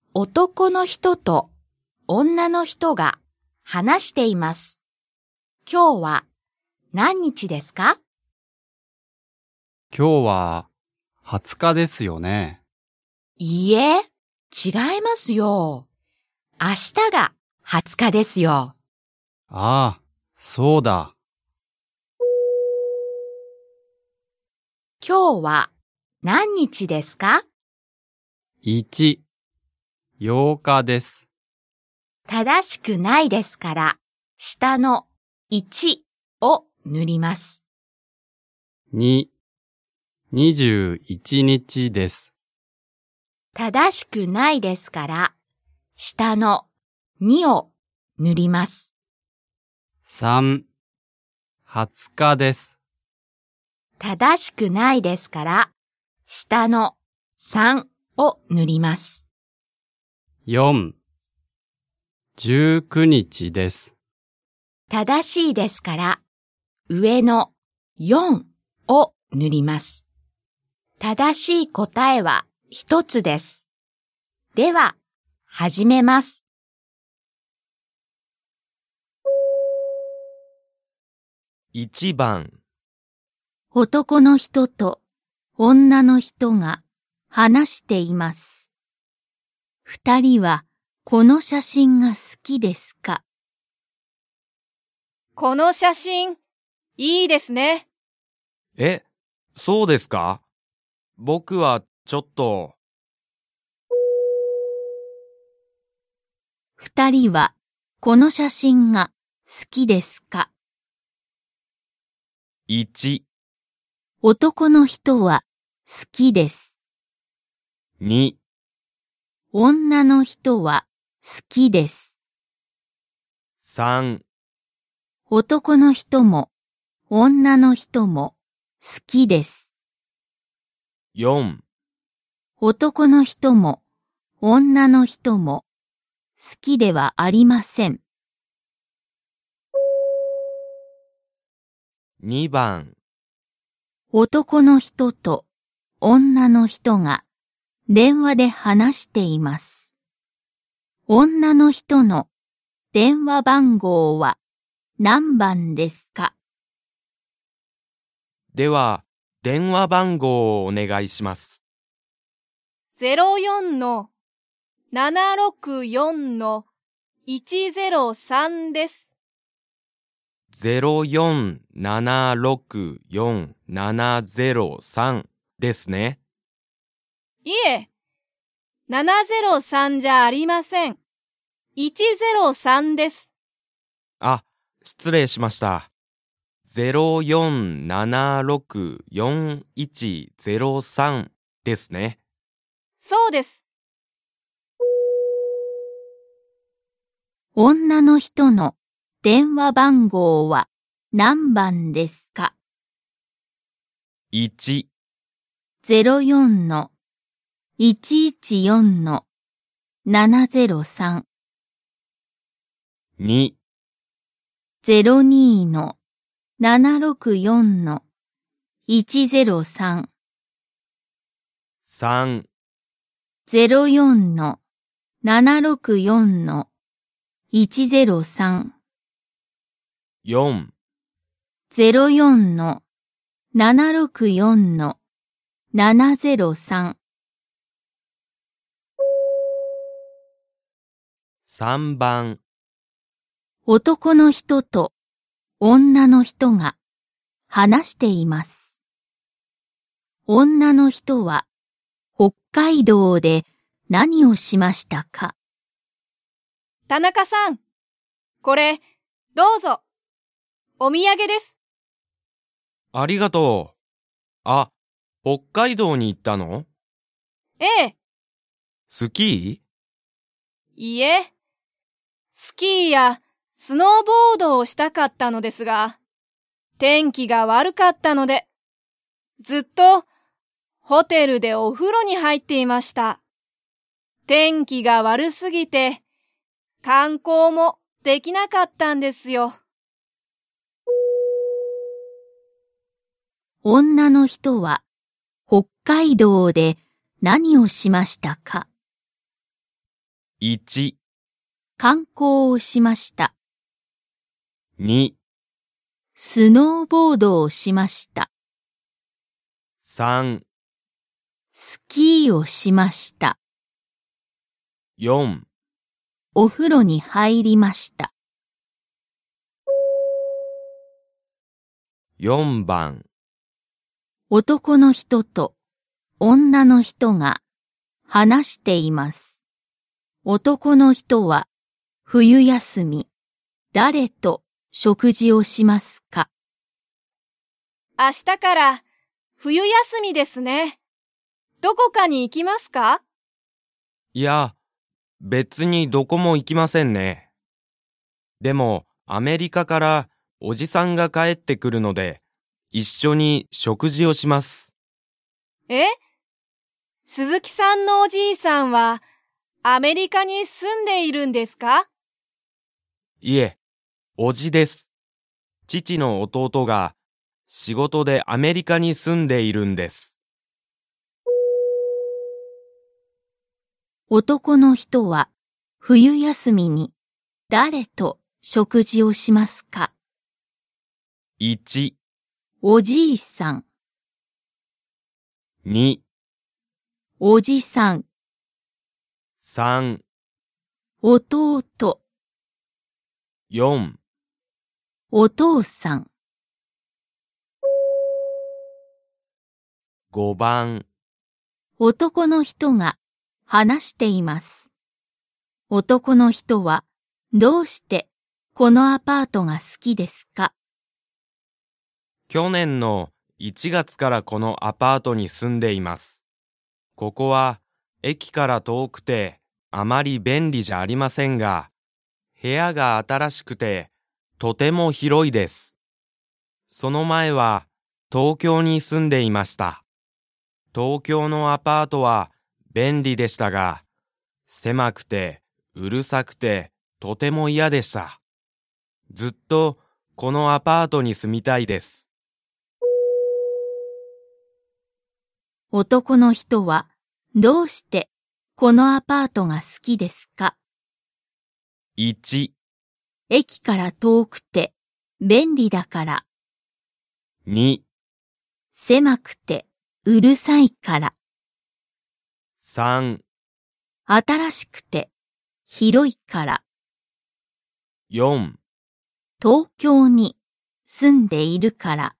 男の人と女の人が話しています。今日は何日ですか？ 今日は20日ですよね。 いいえ、違いますよ。明日が20日ですよ。 ああ、そうだ。 今日は何日ですか？ 1、8日です。 正しくないですから、下の1を塗ります。 2、21日です。 正しくないですから、下の2を塗ります。 3、20日です。 正しくないですから、下の3を塗ります。 4、19日です。 正しいですから、上の4を塗ります。正しい答えは1つです。では、始めます。 1番、 男の人と女の人が話しています。二人はこの写真が好きですか？ この写真、いいですね。 そうですか？僕はちょっと。 二人はこの写真が好きですか？ 1、 男の人は好きです。 2、 女の人は好きです。 3、 男の人も女の人も好きです。 4、 男の人も女の人も好きではありません。 2番、 男の人と女の人が電話で話しています。女の人の電話番号は何番ですか？ では、電話番号をお願いします。 04-764-103です。 04-764-703ですね。 いえ、703じゃありません。103です。 あ、失礼しました。04-764-103ですね。 そうです。 女の人の電話番号は何番ですか？ 1、 04-114-703 2、 02-764-103 3、 04-764-103 4、 04-764-703 3番、 男の人と女の人が話しています。女の人は北海道で何をしましたか？ 田中さん、これ、どうぞ。お土産です。 ありがとう。あ、北海道に行ったの？ ええ、 スキいいえ。スキーやスノーボードをしたかったのですが、天気が悪かったので、ずっとホテルでお風呂に入っていました。天気が悪すぎて、観光もできなかったんですよ。 女の人は北海道で何をしましたか？ 1、 観光をしました。 2、 スノーボードをしました。 3、 スキーをしました。 4、 お風呂に入りました。 4番、 男の人と女の人が話しています。男の人は冬休み、誰と食事をしますか？ 明日から冬休みですね。どこかに行きますか？ いや、別にどこも行きませんね。でも、アメリカからおじさんが帰ってくるので、一緒に食事をします。 え？鈴木さんのおじいさんはアメリカに住んでいるんですか？ いえ、おじです。父の弟が仕事でアメリカに住んでいるんです。 男の人は冬休みに誰と食事をしますか？ 1、 おじいさん、 2、 おじさん、 3、 弟、 4、 お父さん。 5番、 男の人が話しています。男の人はどうしてこのアパートが好きですか？ 去年の1月からこのアパートに住んでいます。ここは駅から遠くてあまり便利じゃありませんが、部屋が新しくてとても広いです。その前は東京に住んでいました。東京のアパートは便利でしたが、狭くてうるさくてとても嫌でした。ずっとこのアパートに住みたいです。 男の人はどうしてこのアパートが好きですか？ 1、 駅から遠くて便利だから。 2、 狭くてうるさいから。 3、 新しくて広いから。 4 東京に住んでいるから。